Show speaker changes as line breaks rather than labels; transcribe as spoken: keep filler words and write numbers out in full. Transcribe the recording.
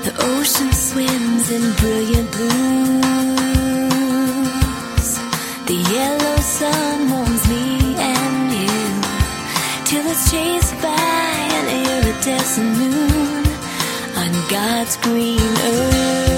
The ocean swims in brilliant blues. The yellow sun warms me and you, till it's chased by an iridescent moon on God's green earth.